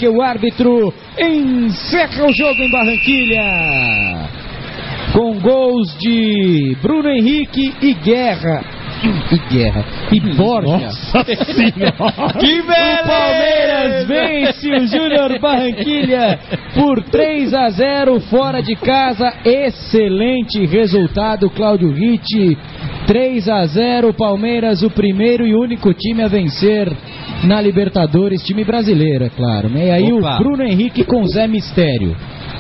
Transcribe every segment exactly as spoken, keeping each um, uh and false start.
porque o árbitro encerra o jogo em Barranquilha. Com gols de Bruno Henrique e Guerra. E Guerra. E Borja. Nossa Senhora. Que beleza! O Palmeiras vence o Júnior Barranquilha por três a zero fora de casa. Excelente resultado, Cláudio Ritt. três a zero, Palmeiras, o primeiro e único time a vencer na Libertadores, time brasileiro, é claro, né? E aí Opa. o Bruno Henrique com Zé Mistério.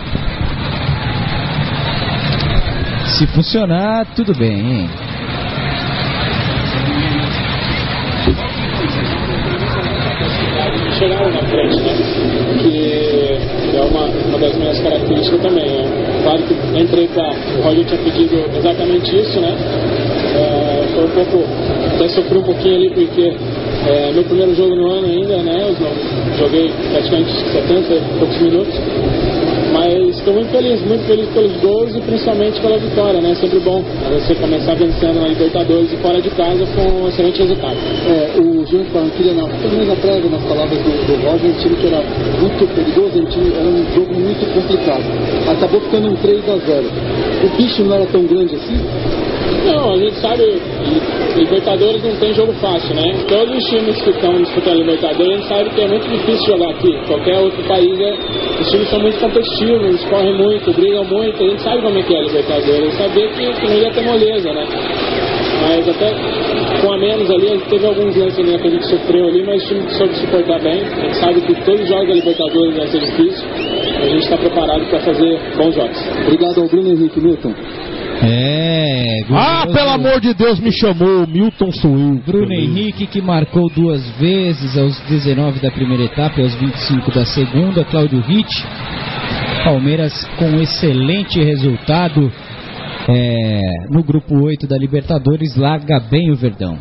Se funcionar, tudo bem, hein? Chegaram na frente, né? Que é uma, uma das minhas características também, né? Claro que entrei pra... O Roger tinha pedido exatamente isso, né? É, foi um pouco... Até sofri um pouquinho ali porque é meu primeiro jogo no ano ainda, né? Eu joguei praticamente setenta e poucos minutos. Mas estou muito feliz, muito feliz pelos gols e principalmente pela vitória, né? Sempre bom você começar vencendo na Libertadores e fora de casa com um excelente resultado. É, o Júnior Barranquilla, pelo menos na prévia, nas palavras do, do Roger, um time que era muito perigoso, um time, era um jogo muito complicado. Acabou ficando um três a zero. O bicho não era tão grande assim? Não, a gente sabe, Libertadores não tem jogo fácil, né? Todos os times que estão disputando Libertadores, a gente sabe que é muito difícil jogar aqui. Qualquer outro país, é, os times são muito competitivos, correm muito, brigam muito. A gente sabe como é que é a Libertadores. A gente sabia que, que não ia ter moleza, né? Mas até com a menos ali, a gente teve alguns lances né, que a gente sofreu ali, mas o time soube suportar bem. A gente sabe que todos os jogos da Libertadores vão ser difíceis. A gente está preparado para fazer bons jogos. Obrigado ao Bruno Henrique, Milton. É, ah, pelo amor de Deus, me chamou, Milton sou eu. Bruno Henrique, que marcou duas vezes aos dezenove da primeira etapa e aos vinte e cinco da segunda. Cláudio Ritt. Palmeiras com um excelente resultado é, no grupo oito da Libertadores, larga bem o Verdão.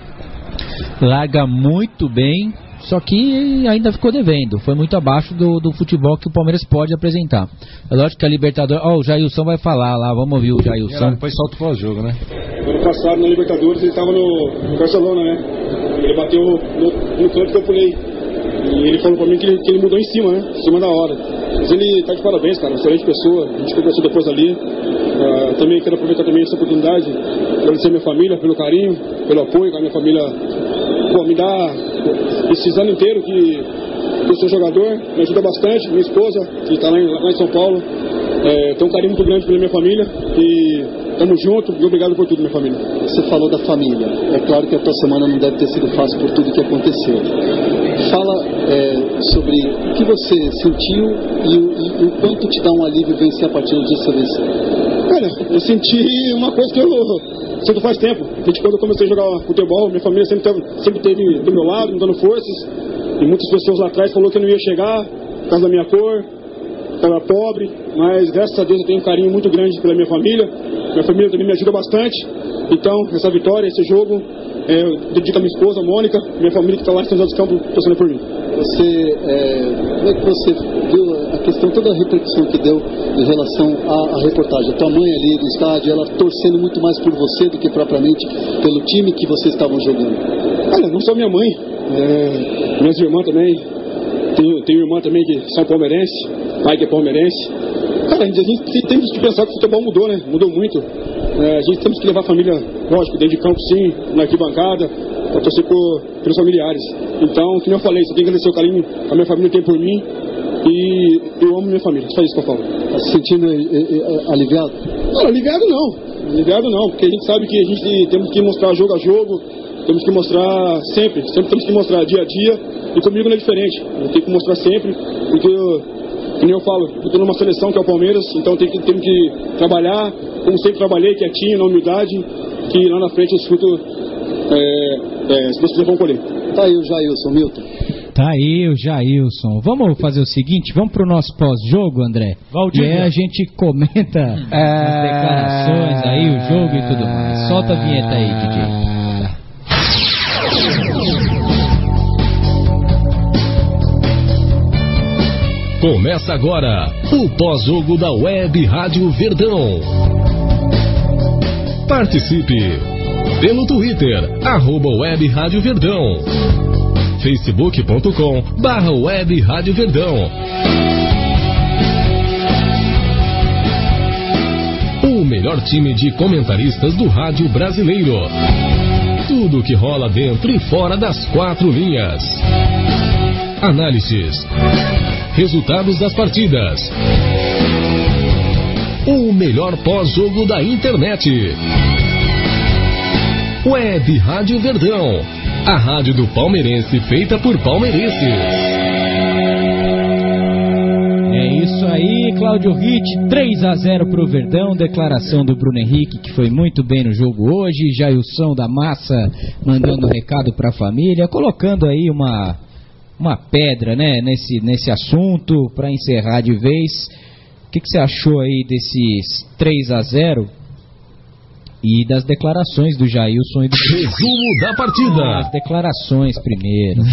Larga muito bem, só que ainda ficou devendo. Foi muito abaixo do, do futebol que o Palmeiras pode apresentar. É lógico que a Libertadores... Ó, oh, o Jailson vai falar lá, vamos ouvir o Jailson. Depois solta o pós-jogo, né? Ano passado na Libertadores ele estava no, no Barcelona, né? Ele bateu no, no canto que eu pulei. E ele falou pra mim que ele, que ele mudou em cima, né? Em cima da hora. Mas ele tá de parabéns, cara. Excelente pessoa. A gente conversou depois ali. Uh, também quero aproveitar também essa oportunidade. Agradecer a minha família pelo carinho, pelo apoio que a minha família pô, me dá esses anos inteiros que eu sou jogador. Me ajuda bastante. Minha esposa, que tá lá em, lá em São Paulo. É, tem um carinho muito grande pela minha família. E tamo junto e obrigado por tudo, minha família. Você falou da família. É claro que a tua semana não deve ter sido fácil por tudo que aconteceu. Fala é, sobre o que você sentiu e o, e o quanto te dá um alívio vencer a partida de sua vez. Olha, eu senti uma coisa que eu sinto faz tempo. Desde quando eu comecei a jogar futebol, minha família sempre teve, sempre teve do meu lado, me dando forças. E muitas pessoas lá atrás falaram que eu não ia chegar por causa da minha cor, eu era pobre. Mas graças a Deus eu tenho um carinho muito grande pela minha família. Minha família também me ajuda bastante. Então, essa vitória, esse jogo, é, eu dedico a minha esposa, a Mônica, minha família que está lá em São José dos Campos, torcendo por mim. Você, é, como é que você viu a questão, toda a repercussão que deu em relação à, à reportagem? A tua mãe ali no estádio, ela torcendo muito mais por você do que propriamente pelo time que vocês estavam jogando. Olha, não só minha mãe, é, minhas irmãs também. Tenho, tenho irmã também que são palmeirense, pai que é palmeirense. Cara, a gente, a gente tem que pensar que o futebol mudou, né? Mudou muito. É, a gente temos que levar a família, lógico, dentro de campo sim, na arquibancada, para torcer por, pelos familiares. Então, como eu falei, você tem que agradecer o carinho que a minha família tem por mim e eu amo minha família. Só isso que eu falo. Tá se sentindo é, é, aliviado? Não, aliviado não. Aliviado não, porque a gente sabe que a gente temos que mostrar jogo a jogo, temos que mostrar sempre, sempre temos que mostrar dia a dia, e comigo não é diferente. Eu tenho que mostrar sempre, porque eu, como eu falo, eu estou numa seleção que é o Palmeiras, então tenho que, tenho que trabalhar, como sempre trabalhei, quietinho, na humildade, que lá na frente os frutos, é, é, se Deus quiser, vão colher. Tá aí o Jailson, Milton. Tá aí o Jailson. Vamos fazer o seguinte, vamos pro nosso pós-jogo, André? Valdir. E aí a gente comenta é... as declarações aí, o jogo e tudo mais. Solta a vinheta aí, D J. Começa agora o pós-jogo da Web Rádio Verdão. Participe pelo Twitter, arroba Web Rádio Verdão. facebook ponto com barra web Rádio Verdão. O melhor time de comentaristas do rádio brasileiro. Tudo o que rola dentro e fora das quatro linhas. Análises. Resultados das partidas. O melhor pós-jogo da internet. Web Rádio Verdão. A rádio do palmeirense feita por palmeirenses. É isso aí, Cláudio Ritt, três a zero pro Verdão, declaração do Bruno Henrique, que foi muito bem no jogo hoje, Jailson da Massa mandando um recado pra família, colocando aí uma, uma pedra, né, nesse, nesse assunto, pra encerrar de vez. O que, que você achou aí desses três a zero? E das declarações do Jailson e do... Resumo da partida. As declarações primeiro.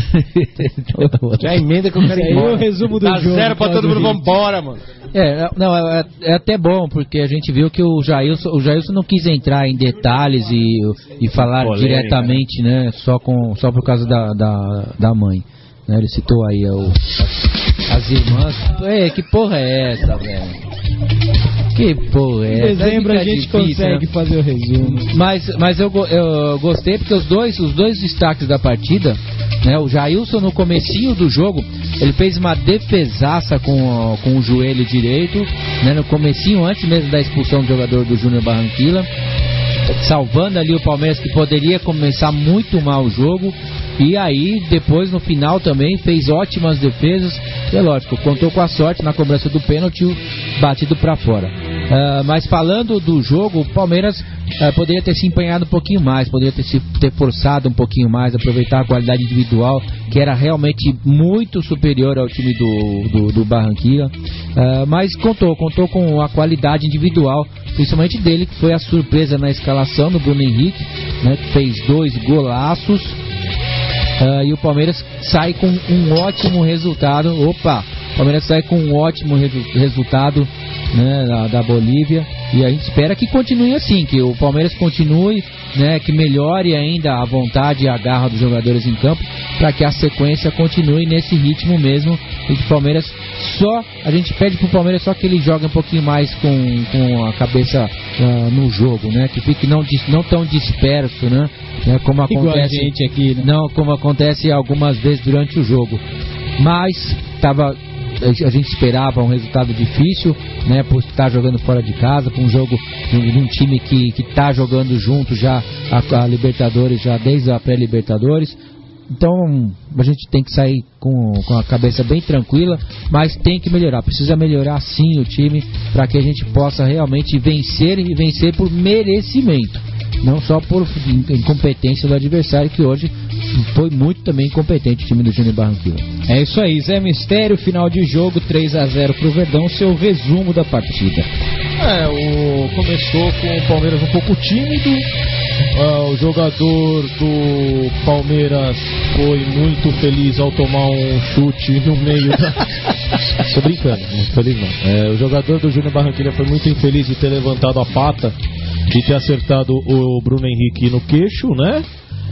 Já emenda que eu quero ir embora. O resumo do Dá jogo. zero pra todo mundo, vamos embora, mano. É, não, é, é até bom, porque a gente viu que o Jailson, o Jailson não quis entrar em detalhes e, e falar polêmica, diretamente, né, só, com, só por causa da, da, da mãe. Né, ele citou aí o, as irmãs. É, que porra é essa, velho? Que porra é essa? Em dezembro a gente difícil, consegue, né, fazer o resumo. Mas, mas eu, eu gostei porque os dois, os dois destaques da partida, né, o Jailson no comecinho do jogo, ele fez uma defesaça com, com o joelho direito, né, no comecinho, antes mesmo da expulsão do jogador do Júnior Barranquilla, salvando ali o Palmeiras, que poderia começar muito mal o jogo. E aí, depois, no final também, fez ótimas defesas. E é lógico, contou com a sorte na cobrança do pênalti, batido para fora. Uh, mas falando do jogo, o Palmeiras uh, poderia ter se empenhado um pouquinho mais, poderia ter, se, ter forçado um pouquinho mais, aproveitar a qualidade individual, que era realmente muito superior ao time do, do, do Barranquilla. Uh, mas contou, contou com a qualidade individual, principalmente dele, que foi a surpresa na escalação do Bruno Henrique, né, que fez dois golaços. Uh, e o Palmeiras sai com um ótimo resultado. Opa! O Palmeiras sai com um ótimo resu- resultado, né, da, da Bolívia. E a gente espera que continue assim, que o Palmeiras continue, né, que melhore ainda a vontade e a garra dos jogadores em campo, para que a sequência continue nesse ritmo mesmo. E que o Palmeiras só, a gente pede pro Palmeiras só que ele jogue um pouquinho mais com, com a cabeça uh, no jogo, né, que fique não, não tão disperso, né, né como acontece a gente aqui, né? Não, como acontece algumas vezes durante o jogo. Mas tava, a gente esperava um resultado difícil, né, por estar jogando fora de casa, por um jogo de um, de um time que que está jogando junto já a, a Libertadores, já desde a pré-Libertadores. Então a gente tem que sair com, com a cabeça bem tranquila, mas tem que melhorar, precisa melhorar sim o time, para que a gente possa realmente vencer, e vencer por merecimento, não só por incompetência do adversário, que hoje foi muito também incompetente o time do Júnior Barranquilla. É isso aí, Zé Mistério, final de jogo, três a zero pro Verdão, seu resumo da partida. É, o... começou com o Palmeiras um pouco tímido. Uh, o jogador do Palmeiras foi muito feliz ao tomar um chute no meio da... Tô brincando, muito feliz não. É, o jogador do Júnior Barranquilla foi muito infeliz de ter levantado a pata e ter acertado o Bruno Henrique no queixo, né?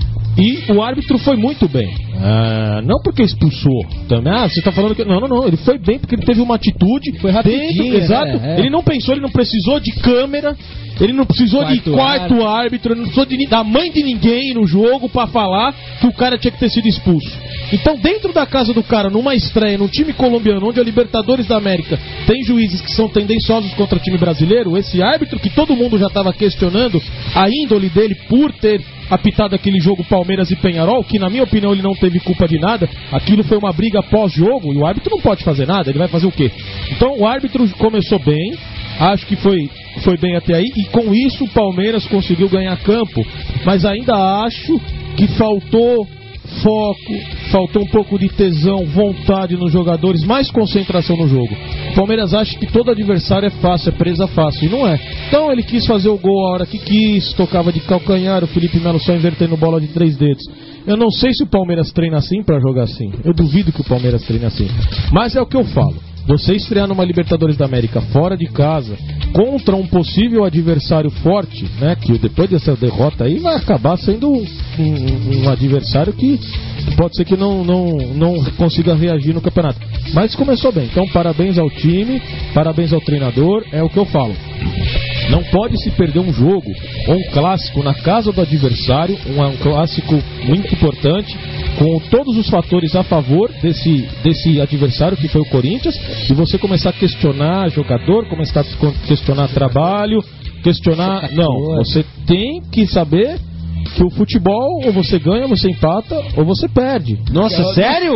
E o árbitro foi muito bem. Ah, não porque expulsou também. Ah, você tá falando que... Não, não, não. Ele foi bem porque ele teve uma atitude. Foi rapidinho, dentro, exato. Né? É. Ele não pensou, ele não precisou de câmera. Ele não precisou quarto de quarto árbitro. árbitro. Ele não precisou de, da mãe de ninguém no jogo pra falar que o cara tinha que ter sido expulso. Então, dentro da casa do cara, numa estreia, num time colombiano, onde a Libertadores da América tem juízes que são tendenciosos contra o time brasileiro, esse árbitro que todo mundo já estava questionando a índole dele por ter apitado aquele jogo Palmeiras e Peñarol, que na minha opinião ele não teve culpa de nada, aquilo foi uma briga pós-jogo e o árbitro não pode fazer nada, ele vai fazer o quê? Então o árbitro começou bem, acho que foi, foi bem até aí, e com isso o Palmeiras conseguiu ganhar campo, mas ainda acho que faltou foco, faltou um pouco de tesão, vontade nos jogadores, mais concentração no jogo. O Palmeiras acha que todo adversário é fácil, é presa fácil, e não é. Então ele quis fazer o gol a hora que quis, tocava de calcanhar, o Felipe Melo só invertendo bola de três dedos. Eu não sei se o Palmeiras treina assim pra jogar assim, eu duvido que o Palmeiras treine assim, mas é o que eu falo. Você estrear numa Libertadores da América fora de casa, contra um possível adversário forte, né, que depois dessa derrota aí vai acabar sendo um, um, um adversário que pode ser que não, não, não consiga reagir no campeonato. Mas começou bem, então parabéns ao time, parabéns ao treinador, é o que eu falo. Não pode se perder um jogo ou um clássico na casa do adversário, um, um clássico muito importante, com todos os fatores a favor desse, desse adversário que foi o Corinthians, e você começar a questionar jogador, começar a questionar trabalho, questionar... Não, você tem que saber que o futebol, ou você ganha, ou você empata, ou você perde. Nossa, sério?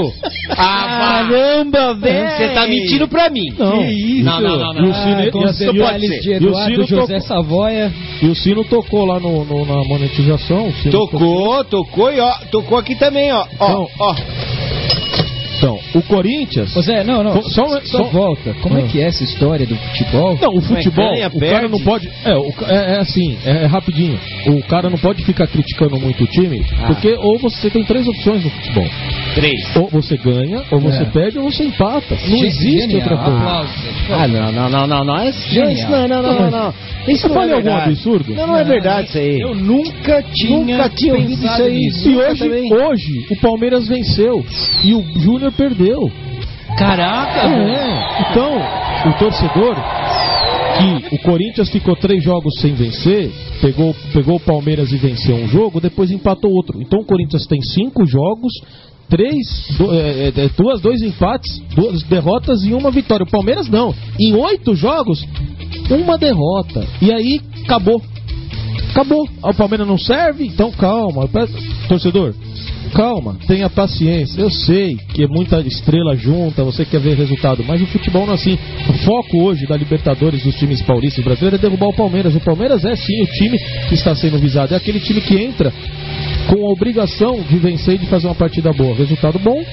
Ah, caramba, velho! Você tá mentindo pra mim. Não. Que isso? Não, não, não. não. E o Cine, ah, com os detalhes de Eduardo José tocou, Savoia. E o Sino tocou lá no, no, na monetização. O Sino tocou, tocou, tocou e ó, tocou aqui também, ó. Ó, então, ó. Então, o Corinthians... Ô Zé, não, não, só, só, só volta. Como ah. é que é essa história do futebol? Não, o futebol, ganha, o perde. cara não pode... É, o, é, é assim, é, é rapidinho. O cara não pode ficar criticando muito o time, ah. porque ou você tem três opções no futebol. Três. Ou você ganha, ou você é. perde, ou você empata. Não Gen existe genial. outra coisa. Aplausos. Ah, não, não, não, não, não. É genial. Não, não, não, não, não. Isso não é algum absurdo? Não, não é verdade isso aí. Eu nunca tinha, nunca tinha ouvido isso aí. Nisso. E hoje, hoje, o Palmeiras venceu e o Júnior perdeu. Caraca! É. Então, o torcedor, que o Corinthians ficou três jogos sem vencer, pegou, pegou o Palmeiras e venceu um jogo, depois empatou outro. Então o Corinthians tem cinco jogos, três, do, é, é, duas, dois empates, duas derrotas e uma vitória. O Palmeiras não. Em oito jogos, uma derrota. E aí, acabou. Acabou. O Palmeiras não serve? Então calma. Torcedor, calma, tenha paciência. Eu sei que é muita estrela junta, você quer ver resultado, mas o futebol não é assim. O foco hoje da Libertadores dos times paulistas e brasileiros é derrubar o Palmeiras. O Palmeiras é sim o time que está sendo visado, é aquele time que entra com a obrigação de vencer e de fazer uma partida boa. Resultado bom,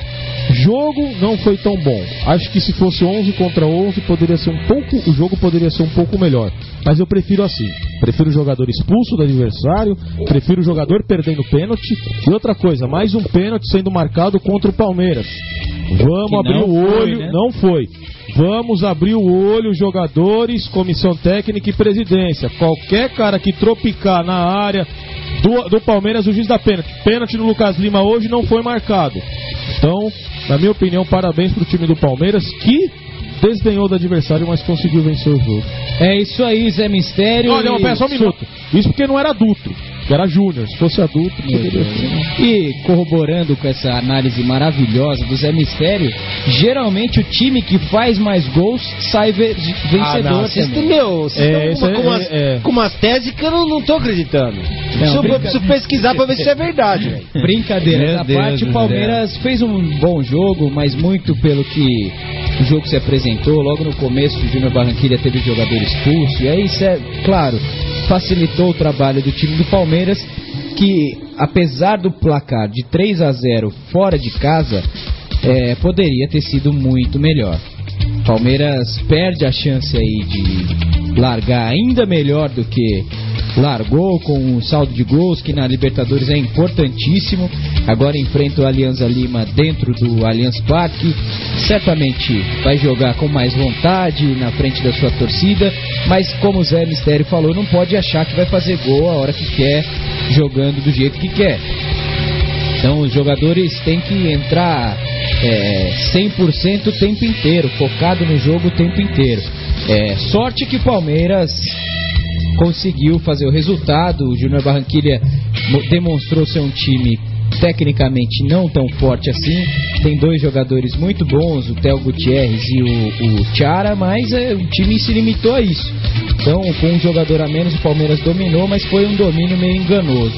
jogo não foi tão bom. Acho que se fosse onze contra onze poderia ser um pouco, o jogo poderia ser um pouco melhor. Mas eu prefiro assim. Prefiro o jogador expulso do adversário, prefiro o jogador perdendo pênalti. E outra coisa, mais um pênalti sendo marcado contra o Palmeiras. Vamos que abrir o olho, foi, né? Não foi. Vamos abrir o olho, jogadores, comissão técnica e presidência. Qualquer cara que tropicar na área do, do Palmeiras, o juiz dá pênalti. Pênalti no Lucas Lima hoje não foi marcado. Então, na minha opinião, parabéns pro time do Palmeiras, que desdenhou do adversário, mas conseguiu vencer o jogo. É isso aí, Zé Mistério. Olha, e... pera só um minuto. Isso porque não era adulto, era júnior. Se fosse adulto, poderia ser. E corroborando com essa análise maravilhosa do Zé Mistério, geralmente o time que faz mais gols sai ve vencedor. Ah, não, vocês entendeu? Vocês é, estão com, é, umas, é. com umas teses que eu não, não tô acreditando. Não, eu brinca... preciso pesquisar pra ver se é verdade. Brincadeira à parte, o Palmeiras fez um bom jogo, mas muito pelo que o jogo se apresentou. Logo no começo, o Júnior Barranquilla teve jogador expulso, e aí, isso é, claro, facilitou o trabalho do time do Palmeiras, que apesar do placar de três a zero fora de casa, é, poderia ter sido muito melhor. Palmeiras perde a chance aí de largar ainda melhor do que largou, com um saldo de gols que na Libertadores é importantíssimo. Agora enfrenta o Alianza Lima dentro do Allianz Parque, certamente vai jogar com mais vontade na frente da sua torcida, mas como o Zé Mistério falou, não pode achar que vai fazer gol a hora que quer, jogando do jeito que quer. Então os jogadores têm que entrar é, cem por cento o tempo inteiro, focado no jogo o tempo inteiro. É, sorte que o Palmeiras conseguiu fazer o resultado. O Júnior Barranquilla demonstrou ser um time tecnicamente não tão forte assim. Tem dois jogadores muito bons, o Theo Gutierrez e o, o Chara, mas é, o time se limitou a isso. Então, com um jogador a menos, o Palmeiras dominou, mas foi um domínio meio enganoso.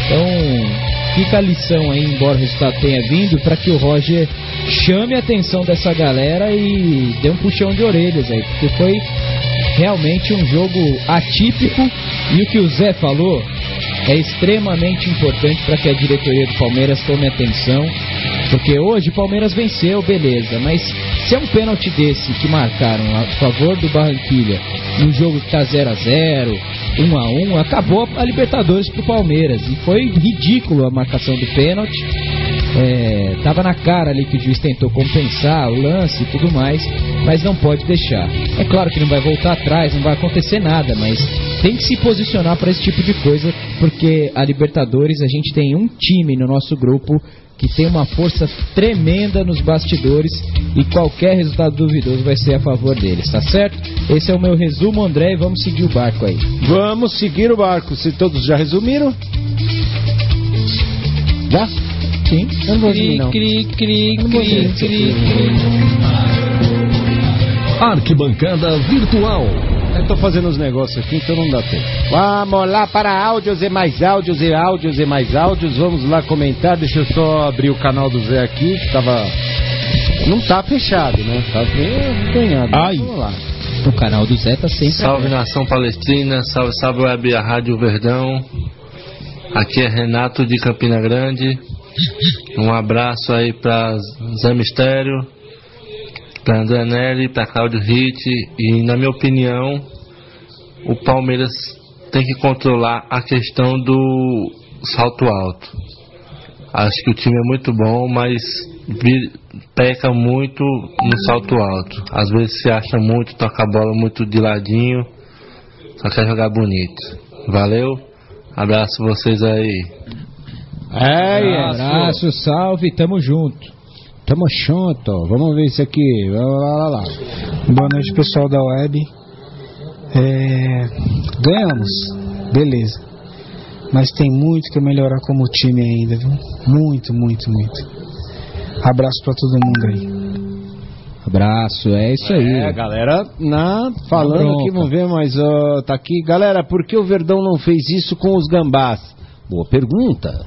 Então, fica a lição aí, embora o resultado tenha vindo, para que o Roger chame a atenção dessa galera e dê um puxão de orelhas aí, porque foi realmente um jogo atípico, e o que o Zé falou é extremamente importante para que a diretoria do Palmeiras tome atenção, porque hoje o Palmeiras venceu, beleza, mas se é um pênalti desse que marcaram a favor do Barranquilla num jogo que está zero a zero, um a um, acabou a Libertadores pro Palmeiras, e foi ridículo a marcação do pênalti. É, tava na cara ali que o juiz tentou compensar o lance e tudo mais, mas não pode deixar. É claro que não vai voltar atrás, não vai acontecer nada, mas tem que se posicionar para esse tipo de coisa, porque a Libertadores, a gente tem um time no nosso grupo que tem uma força tremenda nos bastidores e qualquer resultado duvidoso vai ser a favor deles, tá certo? Esse é o meu resumo, André, e vamos seguir o barco aí. Vamos seguir o barco. Se todos já resumiram? Já? Sim. Eu não vou resumir, não. Cri, cri, cri, cri, cri. Arquibancada Virtual. Eu tô fazendo os negócios aqui, então não dá tempo. Vamos lá para áudios e mais áudios e áudios e mais áudios. Vamos lá comentar. Deixa eu só abrir o canal do Zé aqui, que tava... Não tá fechado, né? Tá ganhado. Ai. Vamos lá. O canal do Zé tá sempre... Salve Nação Palestrina, salve, salve Web, a Rádio Verdão. Aqui é Renato de Campina Grande. Um abraço aí pra Zé Mistério, pra André Neri, pra Cláudio Ritt. E na minha opinião, o Palmeiras tem que controlar a questão do salto alto. Acho que o time é muito bom, mas vir, peca muito no salto alto. Às vezes se acha muito, toca a bola muito de ladinho, só quer jogar bonito. Valeu, abraço vocês aí. É, abraço, salve, tamo junto. Tamo junto, vamos ver isso aqui. Lá, lá, lá. Boa noite, pessoal da web. É... Ganhamos, beleza. Mas tem muito que melhorar como time ainda, viu? Muito, muito, muito. Abraço pra todo mundo aí. Abraço, é isso aí. É, galera, na, falando aqui, vamos ver, mas uh, tá aqui. Galera, por que o Verdão não fez isso com os gambás? Boa pergunta.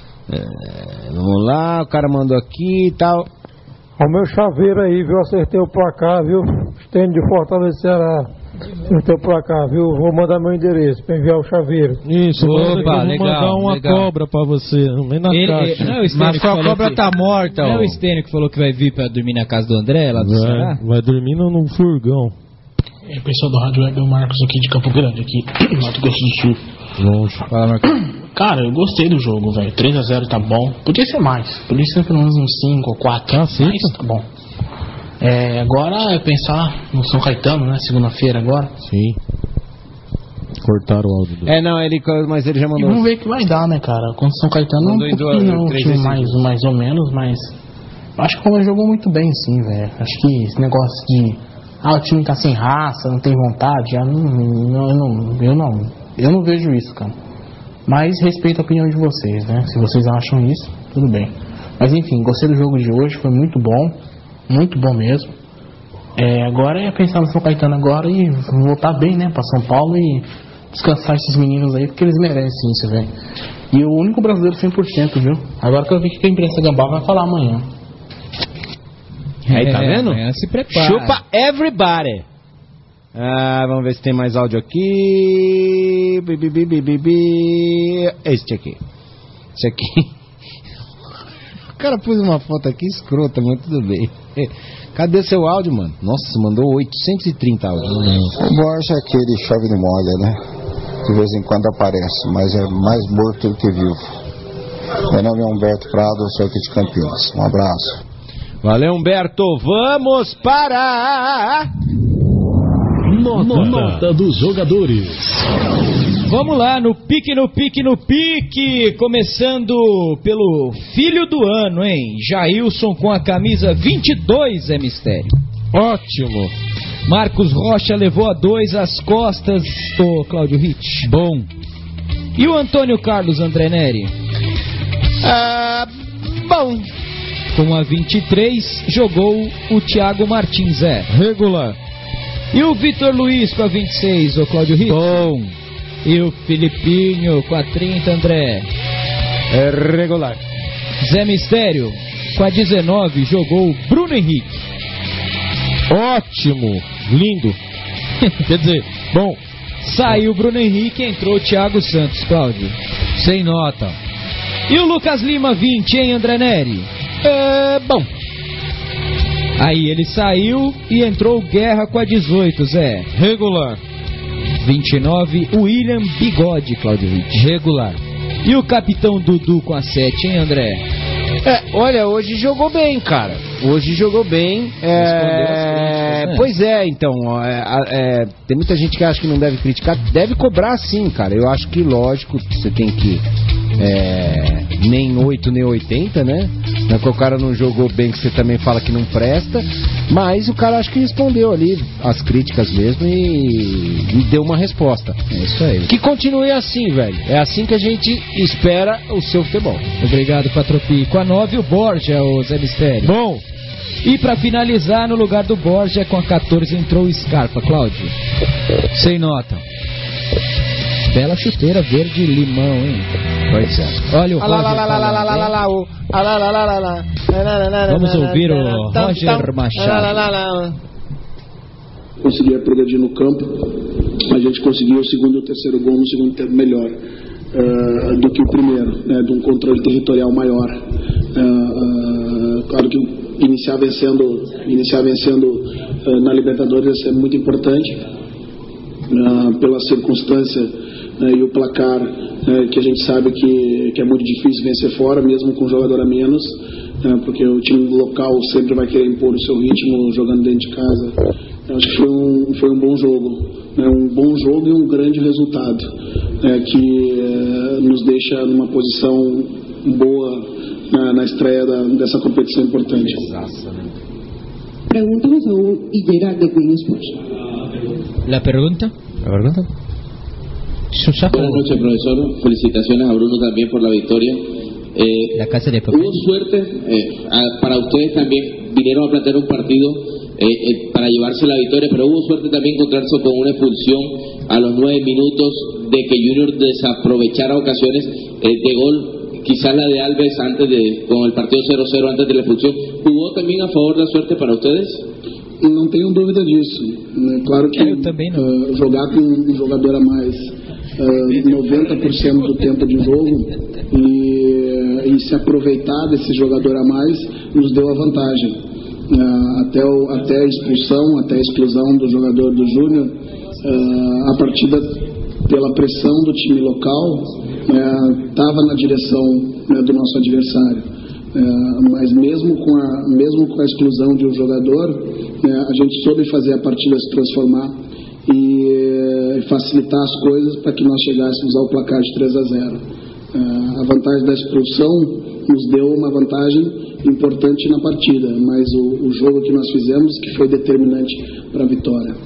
É, vamos lá, o cara mandou aqui e tal. Ó, o meu chaveiro aí, viu? Acertei o placar, viu? Estende de Fortaleza, Ceará. Acertei o placar, viu? Vou mandar meu endereço pra enviar o chaveiro. Isso, Opa, eu vou legal, mandar uma legal. cobra pra você, nem na Ele, caixa. ele, não é o Stênio Mas que sua falou cobra que- tá morta, Não é ó. o Stênio que falou que vai vir pra dormir na casa do André, lá do Ceará? Vai, vai dormindo num furgão. É, pessoal da Rádio Web, é o Marcos aqui de Campo Grande, aqui, Mato Grosso do Sul. Longe. Fala, Marcos. Cara, eu gostei do jogo, velho. três a zero tá bom. Podia ser mais. Podia ser pelo menos uns cinco ou quatro. Ah, sim, mas tá bom. É, agora é pensar no São Caetano, né? Segunda-feira agora. Sim. Cortaram o áudio do... É, não, ele, mas ele já E mandou. vamos ver o que vai dar, né, cara? Contra o São Caetano, Mandou um em pouquinho, dois, não, um três time vezes. mais, mais ou menos, mas acho que o Palmeiras jogou muito bem, sim, velho. Acho que esse negócio de ah, o time tá sem raça, não tem vontade, já não, não, eu não, eu não, eu não vejo isso, cara. Mas respeito a opinião de vocês, né? Se vocês acham isso, tudo bem. Mas enfim, gostei do jogo de hoje, foi muito bom, muito bom mesmo. É, agora é pensar no São Caetano agora e voltar bem, né, pra São Paulo e descansar esses meninos aí, porque eles merecem isso, velho. E o único brasileiro cem por cento, viu? Agora que eu vi que a imprensa gambá vai falar amanhã. Aí, tá É, vendo? amanhã se prepara. Chupa everybody. Ah, vamos ver se tem mais áudio aqui. Bi, bi, bi, bi, bi, bi. Este aqui. Esse aqui. O cara pôs uma foto aqui escrota, mas tudo bem. Cadê seu áudio, mano? Nossa, mandou oitocentos e trinta áudios. O Borja é aquele chove no molha, né? De vez em quando aparece, mas é mais morto do que vivo. Meu nome é Humberto Prado, sou aqui de Campinas. Um abraço. Valeu, Humberto. Vamos para... Nota, Nota dos jogadores. Vamos lá, no pique, no pique, no pique. Começando pelo filho do ano, hein? Jailson com a camisa vinte e dois, é mistério. Ótimo. Marcos Rocha levou a dois às costas do Cláudio Ritt. Bom. E o Antônio Carlos André Neri? Ah, bom. Com a vinte e três, jogou o Thiago Martins, é. Regular. E o Vitor Luiz com a vinte e seis, o Cláudio Ritt? Bom. E o Filipinho com a trinta, André? É regular. Zé Mistério com a dezenove, jogou o Bruno Henrique. Ótimo. Lindo. Quer dizer, bom. Saiu o Bruno Henrique, entrou o Thiago Santos, Cláudio. Sem nota. E o Lucas Lima, vinte, hein, André Neri? É bom. Aí ele saiu e entrou o Guerra com a dezoito, Zé. Regular. vinte e nove, o William Bigode, Cláudio Ritt. Regular. E o capitão Dudu com a sete, hein, André? É, olha, hoje jogou bem, cara. Hoje jogou bem. É... Né? Pois é, então. É, é, tem muita gente que acha que não deve criticar. Deve cobrar sim, cara. Eu acho que, lógico, você tem que é, nem oito nem oitenta, né? Não é que o cara não jogou bem, que você também fala que não presta, mas o cara acho que respondeu ali as críticas mesmo e, e deu uma resposta. É isso aí. Que continue assim, velho. É assim que a gente espera o seu futebol. Obrigado, Patropi. Com a nove, o Borja, o Zé Mistério. Bom. E pra finalizar, no lugar do Borja, com a catorze, entrou o Scarpa. Cláudio. Sem nota. Bela chuteira verde limão, hein? Pois é. Olha o Roger. Vamos ouvir o Roger Machado. Conseguia progredir no campo. A gente conseguiu o segundo e o terceiro gol no segundo tempo melhor uh, do que o primeiro, né, de um controle territorial maior. Uh, uh, claro que iniciar vencendo, iniciar vencendo uh, na Libertadores é muito importante uh, pela circunstância uh, e o placar uh, que a gente sabe que, que é muito difícil vencer fora, mesmo com um jogador a menos. Porque o time local sempre vai querer impor o seu ritmo jogando dentro de casa. Eu acho que foi um, foi um bom jogo, né? Um bom jogo e um grande resultado, né? Que eh, nos deixa numa posição boa na, na estreia da, dessa competição importante. Preguntamos a un Higuera de Queen Sports. La pregunta. La pregunta. Buenas noches, profesor. Felicitaciones a Bruno también por la victoria. Eh, la casa de papel. Hubo suerte, eh, a, para ustedes también vinieron a plantear un partido eh, eh, para llevarse la victoria, pero hubo suerte también encontrarse con una expulsión a los nueve minutos de que Junior desaprovechara ocasiones eh, de gol, quizás la de Alves antes de, con el partido cero cero antes de la expulsión. ¿Jugó también a favor da suerte para ustedes? Não tenho dúvida disso. Claro que uh, jogar com um jogador a mais uh, noventa por cento do tempo de jogo e, e se aproveitar desse jogador a mais nos deu a vantagem. Uh, até, o, até a expulsão, até a exclusão do jogador do Júnior, uh, a partida pela pressão do time local estava uh, na direção uh, do nosso adversário. Uh, mas mesmo com, a, mesmo com a exclusão de um jogador, uh, a gente soube fazer a partida se transformar e uh, facilitar as coisas para que nós chegássemos ao placar de três a zero. Uh, a vantagem da expulsão nos deu uma vantagem importante na partida, mas o, o jogo que nós fizemos que foi determinante para a vitória.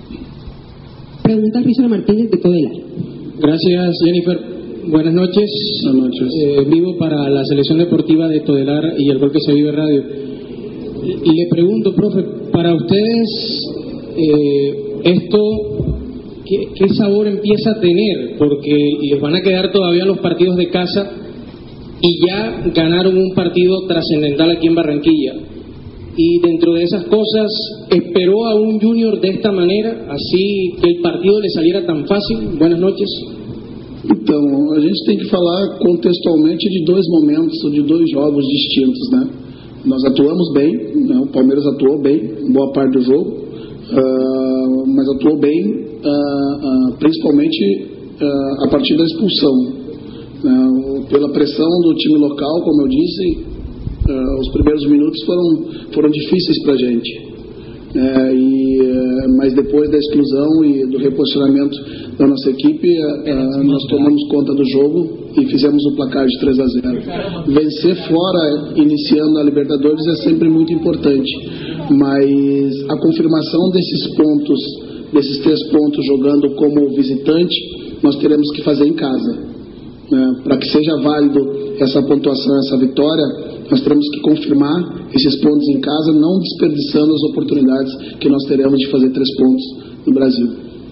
Pregunta Richard Martínez de Todelar. Gracias, Jennifer. Buenas noches. Buenas noches. Eh, vivo para la selección deportiva de Todelar y el Gol que se vive radio. Y le pregunto, profe, para ustedes eh, esto, ¿qué, ¿qué sabor empieza a tener? Porque les van a quedar todavía los partidos de casa y ya ganaron un partido trascendental aquí en Barranquilla. Y dentro de esas cosas, ¿esperó a un Junior de esta manera, así que el partido le saliera tan fácil? Buenas noches. Então, a gente tem que falar contextualmente de dois momentos, de dois jogos distintos, né? Nós atuamos bem, né? O Palmeiras atuou bem, boa parte do jogo, uh, mas atuou bem, uh, uh, principalmente uh, a partir da expulsão. Uh, pela pressão do time local, como eu disse, uh, os primeiros minutos foram, foram difíceis para a gente. É, e, mas depois da exclusão e do reposicionamento da nossa equipe, é, nós tomamos conta do jogo e fizemos o placar de três a zero. Vencer fora, iniciando a Libertadores, é sempre muito importante, mas a confirmação desses pontos, desses três pontos jogando como visitante, nós teremos que fazer em casa, né? Para que seja válido essa pontuação, essa vitória, nós teremos que confirmar esses pontos em casa, não desperdiçando as oportunidades que nós teremos de fazer três pontos no Brasil.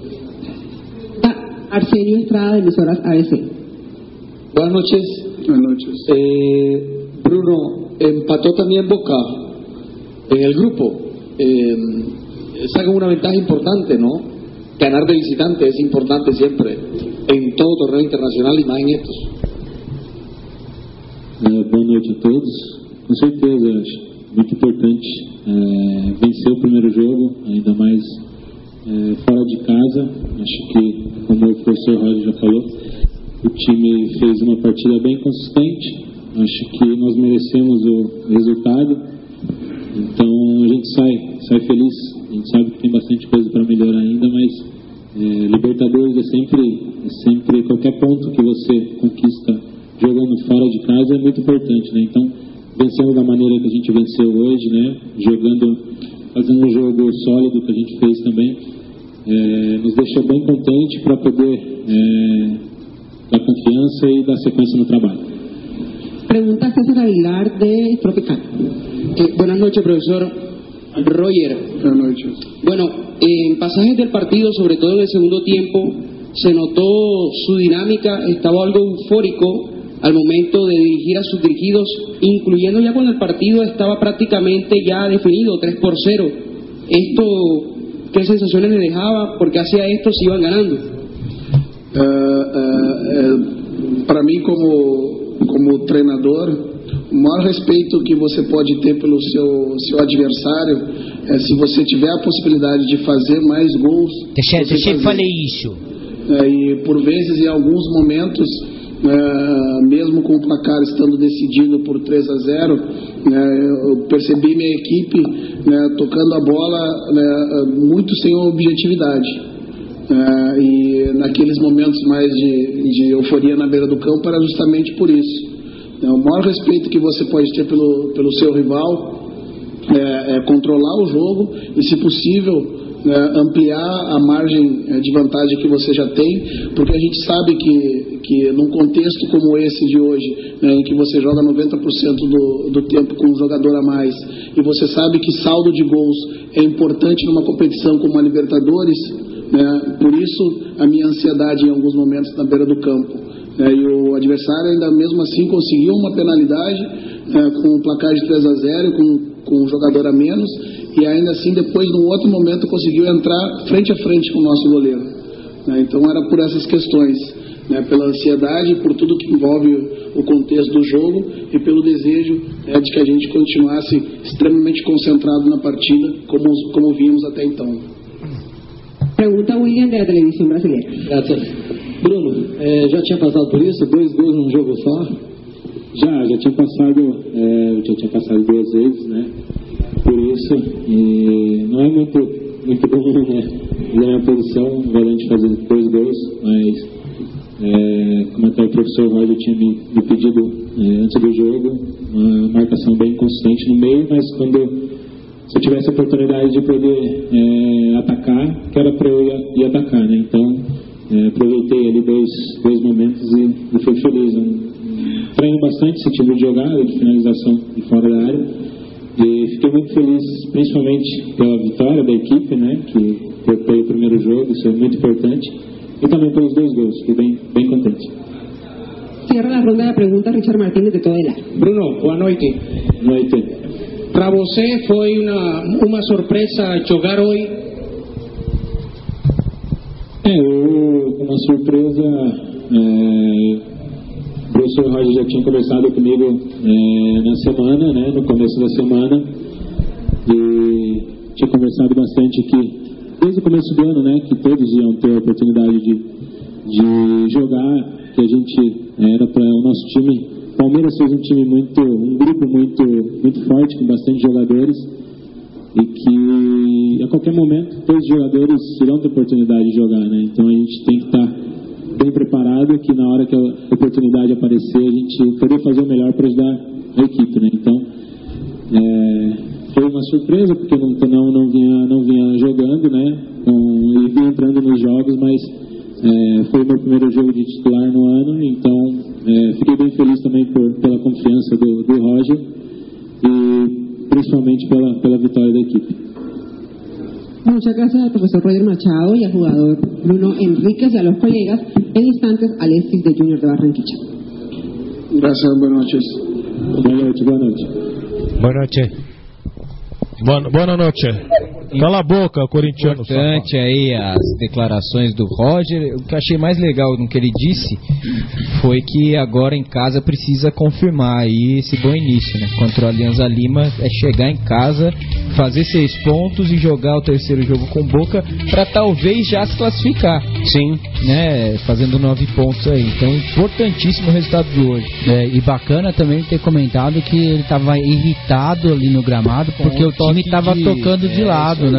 Arsenio Estrada, de emisoras A B C. Buenas noches. Buenas noches. Eh, Bruno, empató también Boca en el grupo. Eh, saca una ventaja importante, ¿no? Ganar de visitante es importante siempre, en todo torneo internacional y más en estos. É, boa noite a todos. Com certeza, acho muito importante é, vencer o primeiro jogo, ainda mais é, fora de casa. Acho que, como o professor Roger já falou, o time fez uma partida bem consistente. Acho que nós merecemos o resultado. Então a gente sai, sai feliz. A gente sabe que tem bastante coisa para melhorar ainda, mas é, Libertadores é sempre, é sempre qualquer ponto que você conquista jogando fora de casa é muito importante, né? Então, vencendo da maneira que a gente venceu hoje, né? Jogando, fazendo um jogo sólido que a gente fez também, é, nos deixou bem contente para poder é, dar confiança y dar secuencia en el trabajo. Pregunta César Aguilar de Tropical. Eh, buenas noches, profesor. Roger. Buenas noches. Bueno, en pasajes del partido, sobre todo en el segundo tiempo, se notó su dinámica, estaba algo eufórico al momento de dirigir a sus dirigidos, incluyendo ya cuando el partido estaba prácticamente ya definido, tres por cero. ¿Esto qué sensaciones le dejaba? ¿Por qué hacía esto si iban ganando? Uh, uh, uh, para mim, como, como treinador, o maior respeito que você pode ter pelo seu, seu adversário é se você tiver a possibilidade de fazer mais gols. Deixa, deixa eu falar isso. É, e por vezes, em alguns momentos, é, mesmo com o placar estando decidido por três a zero, é, eu percebi minha equipe, né, tocando a bola, né, muito sem objetividade. É, e naqueles momentos mais de, de euforia na beira do campo era justamente por isso. É, o maior respeito que você pode ter pelo, pelo seu rival é, é controlar o jogo e, se possível, é, ampliar a margem de vantagem que você já tem, porque a gente sabe que, que num contexto como esse de hoje, né, em que você joga noventa por cento do, do tempo com um jogador a mais, e você sabe que saldo de gols é importante numa competição como a Libertadores, né, por isso a minha ansiedade em alguns momentos na beira do campo. É, e o adversário ainda mesmo assim conseguiu uma penalidade, é, com o placar de três a zero, com, com um jogador a menos, e ainda assim depois num outro momento conseguiu entrar frente a frente com o nosso goleiro. É, então era por essas questões, né, pela ansiedade, por tudo que envolve o contexto do jogo e pelo desejo, é, de que a gente continuasse extremamente concentrado na partida como, como vimos até então. Pergunta William da televisão brasileira. Graças. Bruno, é, já tinha passado por isso? Dois gols num jogo só? Já, já tinha passado, é, eu já tinha passado duas vezes, né? Por isso, e não é muito, muito bom, né? Na minha posição, o volante fazer dois gols, mas é, como até o professor Roger tinha me, me pedido é, antes do jogo, uma marcação bem consistente no meio, mas quando se eu tivesse a oportunidade de poder é, atacar, que era para eu ir, ir atacar, né? Então, É, aproveitei ali dois, dois momentos e, e fui feliz. Um, um, treino bastante esse tipo de jogada, de finalização de fora da área, e fiquei muito feliz, principalmente pela vitória da equipe, né, que foi pelo primeiro jogo, isso é muito importante, e também pelos dois gols, fiquei bem, bem contente. Cierra la ronda de preguntas Richard Martínez de Todelar. Bruno, boa noite. Boa noite. Para você foi uma, uma surpresa jogar hoje? É, eu, uma surpresa, é, o professor Roger já tinha conversado comigo é, na semana, né, no começo da semana, e tinha conversado bastante que, desde o começo do ano, né, que todos iam ter a oportunidade de, de jogar, que a gente era para o nosso time. Palmeiras fez um time muito, um grupo muito, muito forte, com bastante jogadores, e que a qualquer momento todos os jogadores irão ter oportunidade de jogar, né? Então a gente tem que estar bem preparado, que na hora que a oportunidade aparecer a gente poder fazer o melhor para ajudar a equipe, né? Então é, foi uma surpresa, porque não, não, não, vinha, não vinha jogando, né? Um, e vinha entrando nos jogos, mas é, foi o meu primeiro jogo de titular no ano, então é, fiquei bem feliz também por, pela confiança do, do Roger e principalmente pela, pela vitória da equipe. Muchas gracias al profesor Roger Machado y al jugador Bruno Enríquez y a los colegas. En instantes, Alexis de Junior de Barranquilla. Gracias, buenas noches. Boa noite, boa noite. Boa noite. Boa, boa noite. Cala a boca, corintiano. Importante aí as declarações do Roger. O que eu achei mais legal no que ele disse foi que agora em casa precisa confirmar aí esse bom início, né? Contra o Alianza Lima é chegar em casa, fazer seis pontos e jogar o terceiro jogo com Boca para talvez já se classificar. Sim. Né? Fazendo nove pontos aí. Então, importantíssimo o resultado de hoje. É, e bacana também ter comentado que ele estava irritado ali no gramado porque o time estava tocando de lado, é, né?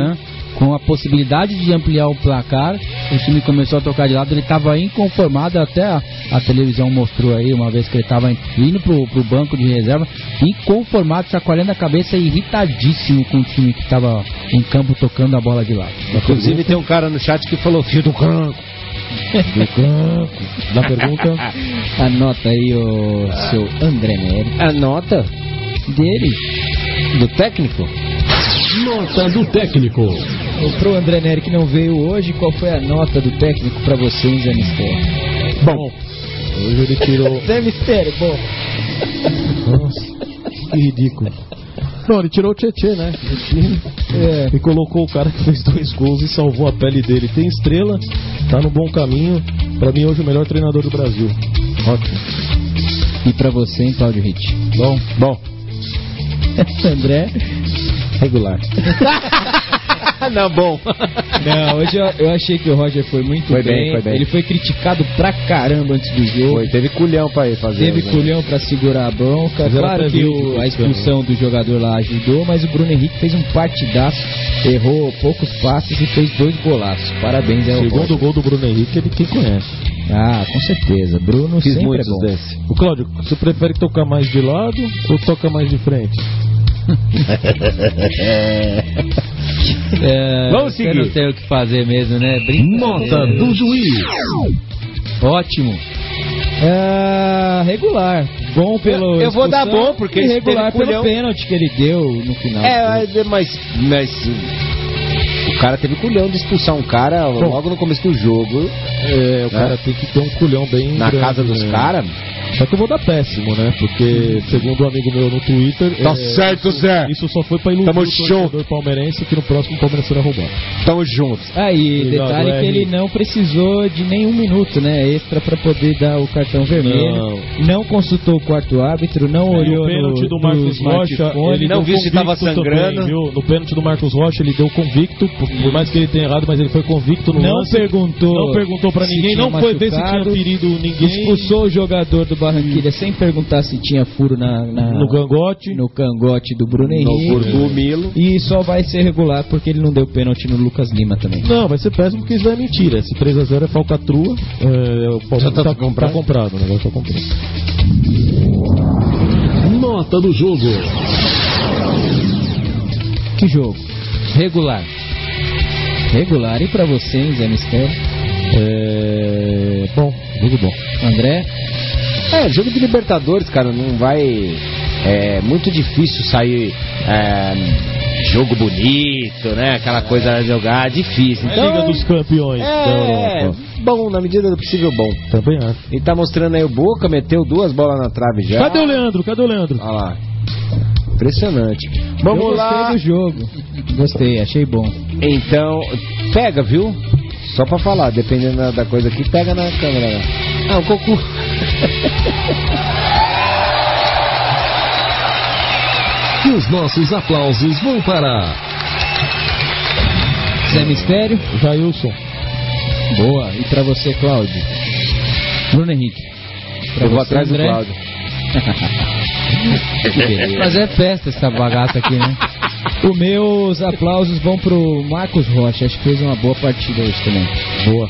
com a possibilidade de ampliar o placar, o time começou a tocar de lado, ele estava inconformado, até a, a televisão mostrou aí, uma vez que ele estava indo pro, pro banco de reserva, inconformado, chacoalhando a cabeça, irritadíssimo com o time que estava em campo tocando a bola de lado. Inclusive tem um cara no chat que falou, filho do canco. Do campo. Na pergunta, anota aí o seu André Nery. A nota dele, do técnico? Nota do técnico. Pro André Nery que não veio hoje, qual foi a nota do técnico pra vocês, Zé Mistério? Bom, hoje ele tirou. Zé Mistério, bom. Nossa, que ridículo. Não, ele tirou o Tietê, né? Do time, é, e colocou o cara que fez dois gols e salvou a pele dele. Tem estrela, tá no bom caminho. Pra mim, hoje, o melhor treinador do Brasil. Ótimo. E pra você, hein, Cláudio Ritt? Bom, bom. André, regular. Não, bom. Não, hoje eu, eu achei que o Roger foi muito foi bem. bem, foi bem. Ele foi criticado pra caramba antes do jogo. Foi, teve culhão pra ele fazer. Teve né? culhão pra segurar a bronca. Mas claro que o, a expulsão do jogador lá ajudou, mas o Bruno Henrique fez um partidaço, errou poucos passes e fez dois golaços. Parabéns ao Segundo Roger. gol do Bruno Henrique, ele quem conhece. Ah, com certeza. Bruno Fiz sempre é bom. Desse. O Cláudio, você prefere tocar mais de lado ou toca mais de frente? É, Vamos seguir. Não tem o que fazer mesmo, né? Nota do juiz. Ótimo. É, regular. Bom pelo. Eu, eu vou dar bom porque e regular teve pelo pênalti que ele deu no final. É, mas, mas o cara teve culhão de expulsar um cara bom, logo no começo do jogo. É, o né? cara tem que ter um culhão bem na grande, casa dos né? caras. Só que eu vou dar péssimo, né? Porque, segundo um amigo meu no Twitter... Tá é, certo, isso, Zé! Isso só foi pra iludir Tamo o torcedor palmeirense que no próximo o Palmeiras será roubado. Tamo juntos. Ah, e Obrigado, detalhe R. que ele não precisou de nenhum minuto, né? Extra pra poder dar o cartão vermelho. Não, não consultou o quarto árbitro, não é, olhou no pênalti no, do Marcos Rocha, ele não viu se tava sangrando. Também, viu? No pênalti do Marcos Rocha, ele deu convicto, por, por mais que ele tenha errado, mas ele foi convicto no não lance. Perguntou não perguntou pra ninguém, não foi ver se tinha ferido ninguém. Expulsou o jogador do Barranquilla sem perguntar se tinha furo na, na, no cangote no cangote do Bruno Henrique. No do Milo. E só vai ser regular porque ele não deu pênalti no Lucas Lima também. Não, vai ser péssimo porque isso é mentira. Esse três a zero é falcatrua. É, o Palmeiras tá, tá, comprado. tá comprado, o negócio tá comprado. Nota do jogo. Que jogo? Regular. Regular. E pra você, hein, Zé Mistério? É... Bom, jogo bom. André? É, jogo de Libertadores, cara, não vai... É muito difícil sair é, jogo bonito, né? Aquela coisa de jogar, difícil. Então, é a Liga dos Campeões é, da Europa. Bom, na medida do possível, bom. Também acho. Ele tá mostrando aí o Boca, meteu duas bolas na trave já. Cadê o Leandro? Cadê o Leandro? Olha lá. Impressionante. Vamos Eu lá. Gostei do jogo. Gostei, achei bom. Então, pega, viu? Só pra falar, dependendo da coisa aqui, pega na câmera. Ah, o Cocu. E os nossos aplausos vão para Zé Mistério, Jailson. Boa. E pra você, Cláudio? Bruno Henrique. Pra Eu vou atrás do Cláudio. Mas é festa essa bagaça aqui, né? Os meus aplausos vão pro Marcos Rocha. Acho que fez uma boa partida hoje também. Boa.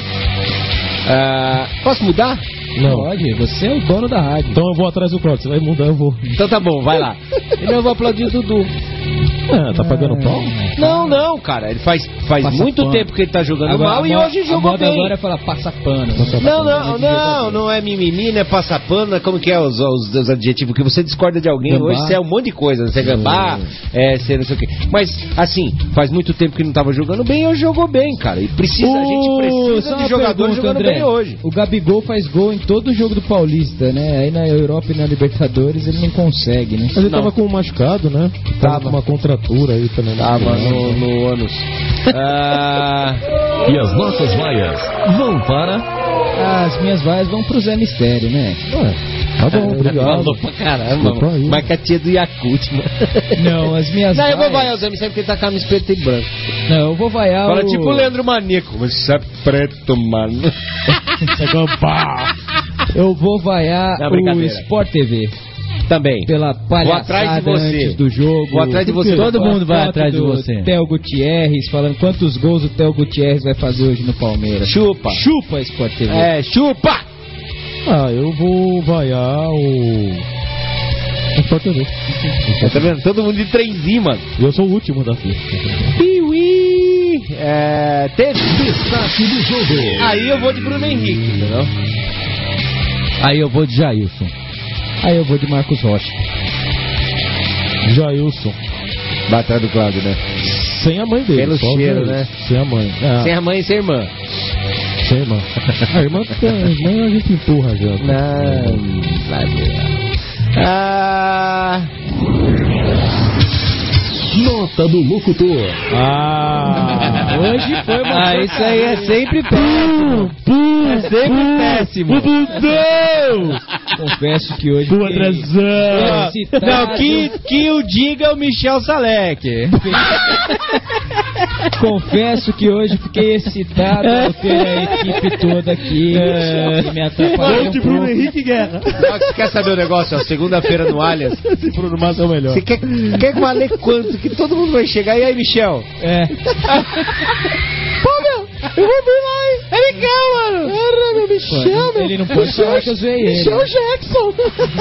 Uh, posso mudar? Não. Pode, você é o dono da rádio. Então eu vou atrás do Cláudio, você vai mudar, eu vou. Então tá bom, vai lá. E eu vou aplaudir o Dudu. Ah, tá pagando ah, pau? Não, não, cara. Ele faz, faz muito pano. tempo que ele tá jogando agora, mal e moda, hoje jogou bem. Agora é falar passa pano. Passa não, não, não, não é mimimi, não é passa pano. Como que é os, os, os adjetivos? Que você discorda de alguém, gambá. Hoje você é um monte de coisa. Você é gambá, é, você não sei o quê. Mas, assim, faz muito tempo que não tava jogando bem e hoje jogou bem, cara. E precisa, uh, a gente precisa de jogadores jogando André, bem hoje. O Gabigol faz gol em todo jogo do Paulista, né? Aí na Europa e na Libertadores ele não consegue, né? Mas ele não. tava com um machucado, né? Tava, tava com uma contratura aí também. Tava no, no ânus. Ah... E as nossas vaias vão para... As minhas vaias vão pro Zé Mistério, né? Ué, tá bom, obrigado. Falou pra caramba, mano. Mas que a tia do Yakult, mano. Não, as minhas Não, vaias... eu vou vaiar o Zé Mistério porque ele tá com a camisa preta e branca. Não, eu vou vaiar Fala o... tipo o Leandro Maníaco. Você é preto, mano. Eu vou vaiar Não, o Sport T V. Também. Pela palhaçada Vou atrás de você. antes do jogo. Vou atrás de você. Todo mundo vai Foto atrás de do você. Theo Gutierrez falando quantos gols o Theo Gutierrez vai fazer hoje no Palmeiras. Chupa. Chupa, Sport T V. É, chupa! Ah, eu vou vaiar o... o Sport T V. Tá vendo? Todo mundo de trenzinho, mano. Eu sou o último da fila. Piuí! É... Teve... Destaque do jogo. Aí eu vou de Bruno Henrique, entendeu? Aí eu vou de Jailson. Aí eu vou de Marcos Rocha. Jailson. Vai atrás do Cláudio, né? Sem a mãe dele. Pelo só cheiro, Jailson. né? Sem a mãe. Ah. Sem a mãe e sem a irmã. Sem a irmã. A irmã, a irmã a gente empurra já. Não, vai ver. Ah... Nota do locutor. Ah, hoje foi uma... Ah, isso aí é sempre péssimo. É sempre péssimo. Bubuzão! Confesso que hoje... Pô, Andrezão! Não, que, que o diga é o Michel Salek. Confesso que hoje fiquei excitado ao ter a equipe toda aqui. É. Que me atrapalhou um de Bruno pouco. Henrique Guerra. Não, você quer saber o negócio? Ó, segunda-feira no Allianz. Esse Bruno Massa é o melhor. Você quer, quer valer quanto? Que todo mundo vai chegar. E aí, Michel? É. Pô, meu, eu vou vir lá, hein? É legal, mano. Era, meu Michel, meu. Ele não pode falar que eu zoei ele. Michel Jackson.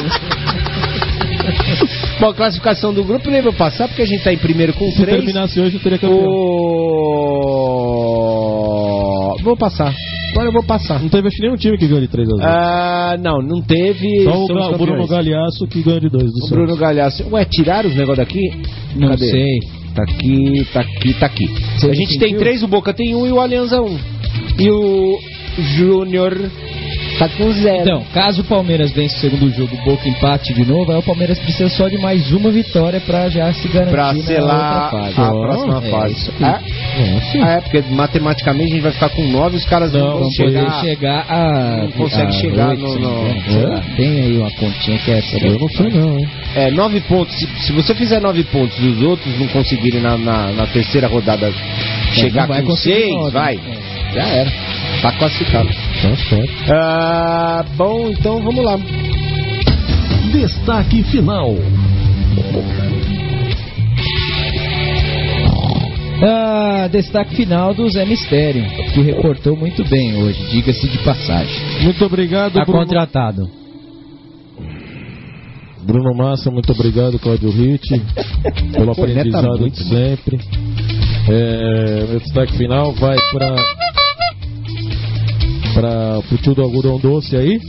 Bom, classificação do grupo nem vou passar, porque a gente tá em primeiro com Se três. terminasse hoje, eu teria campeão. O... Vou passar. Agora eu vou passar. Não teve acho que nenhum time que ganhou de três a zero. Ah, não, não teve. Só o, São os Ga- o Bruno campeões. Galhaço que ganhou de dois do O Bruno Galhaço. Ué, tiraram os negócios daqui? Não Cadê? sei. Tá aqui, tá aqui, tá aqui. Você a gente sentiu? tem três, o Boca tem um e o Alianza um. E o Júnior tá com zero. Então, caso o Palmeiras vence o segundo jogo, o Boca empate de novo, aí o Palmeiras precisa só de mais uma vitória pra já se garantir pra na selar outra a fase. próxima É, fase. isso aí. Ah, ah, é, porque matematicamente a gente vai ficar com nove, os caras não, Não, vão vão chegar. poder chegar a... Não consegue a chegar oito, no- se no- não me engano. Sei lá, tem aí uma continha que é essa. Eu não sei não, hein? É, nove pontos. Se, se você fizer nove pontos e os outros não conseguirem na, na, na terceira rodada chegar não vai com conseguir seis, nove. vai. Já era. Tá classificado. Tá certo. Ah, bom, então vamos lá. Destaque final. Ah, destaque final do Zé Mistério, que reportou muito bem hoje, diga-se de passagem. Muito obrigado, Tá Bruno. contratado. Bruno Massa, muito obrigado, Cláudio Ritt, pelo Pô, neta aprendizado muito, de sempre. É, meu destaque final vai para para o tio do algodão doce aí.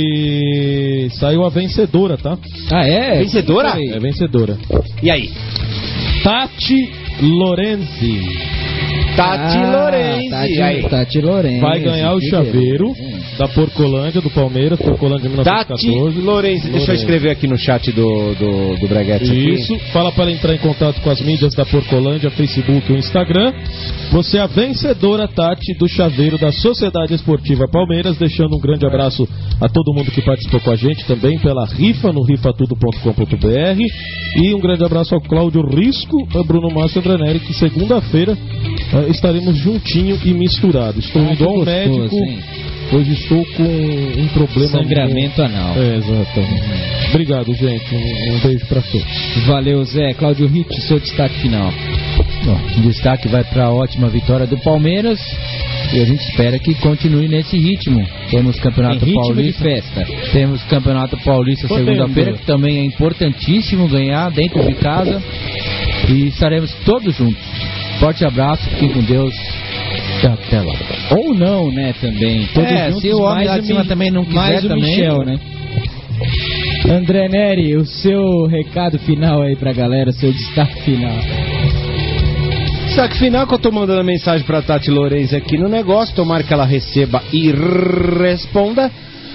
E saiu a vencedora, tá? Ah, é? Vencedora? É vencedora. E aí? Tati Lorenzi. Tati Ah, Lorenzi. Tati, aí. Tati Lorenzi. Vai ganhar o que chaveiro beleza. da Porcolândia, do Palmeiras, Porcolândia mil novecentos e Tati catorze. Lorenzi. Deixa eu Lorenzi. escrever aqui no chat do, do, do Breguete aqui. Isso, fala para entrar em contato com as mídias da Porcolândia, Facebook e Instagram. Você é a vencedora, Tati, do chaveiro da Sociedade Esportiva Palmeiras, deixando um grande abraço a todo mundo que participou com a gente também pela rifa no rifa tudo ponto com ponto b r e um grande abraço ao Cláudio Risco, a Bruno Márcio André Neri, que segunda-feira eh, estaremos juntinho e misturado. Estou Ah, indo que ao gostoso, médico, hein? hoje estou com um problema... Sangramento anal. É, exatamente. Obrigado, gente. Um, um beijo pra todos. Valeu, Zé. Cláudio Ritt, seu destaque final. Bom, o destaque vai para a ótima vitória do Palmeiras e a gente espera que continue nesse ritmo. Temos Campeonato Em ritmo Paulista, de festa. temos Campeonato Paulista Podendo. segunda-feira, que também é importantíssimo ganhar dentro de casa e estaremos todos juntos. Forte abraço, fiquem com Deus. Até lá. Ou não, né, também. Todos É, juntos, se o homem mais lá de cima Mi- também não quiser mais o também. Michel, né? André Neri, o seu recado final aí pra galera, seu destaque final. Destaque final que eu tô mandando mensagem pra Tati Lorenzi aqui no negócio, tomara que ela receba e responda.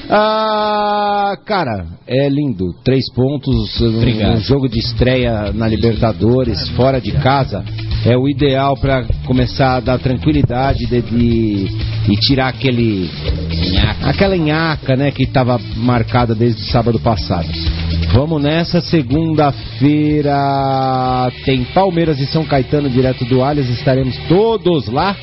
Ah, cara, é lindo. Três pontos, um, Obrigado. um jogo de estreia na Libertadores, fora de casa. É o ideal pra começar a dar tranquilidade de, de- e tirar aquele aquela nhaca, né, que estava marcada desde o sábado passado. Vamos nessa, segunda-feira tem Palmeiras e São Caetano direto do Allianz, estaremos todos lá.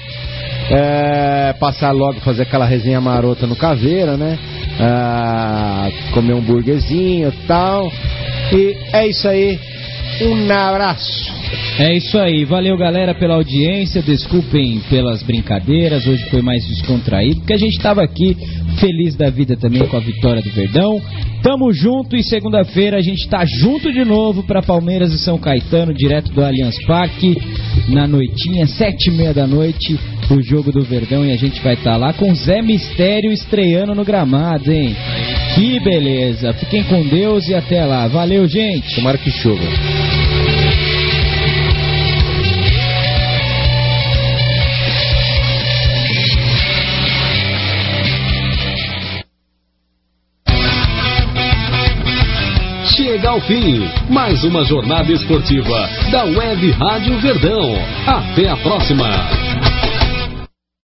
É, passar logo, fazer aquela resenha marota no Caveira, né? Ah, comer um burguesinho e tal. E é isso aí. Um abraço. É isso aí, valeu galera pela audiência, desculpem pelas brincadeiras, hoje foi mais descontraído, porque a gente tava aqui feliz da vida também com a vitória do Verdão. Tamo junto e segunda-feira a gente tá junto de novo pra Palmeiras e São Caetano, direto do Allianz Parque, na noitinha, sete e meia da noite, o jogo do Verdão, e a gente vai estar tá lá com Zé Mistério estreando no gramado, hein? Que beleza, fiquem com Deus e até lá, valeu gente! Tomara que chova. Chega ao fim, mais uma jornada esportiva da Web Rádio Verdão. Até a próxima!